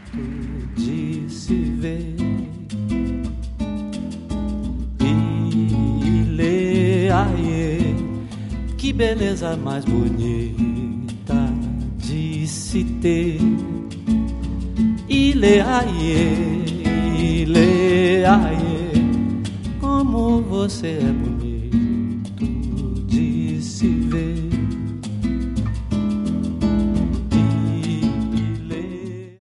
de se ver. Ile, aie, que beleza mais bonita de se ter. Ile, aie, como você é bonita.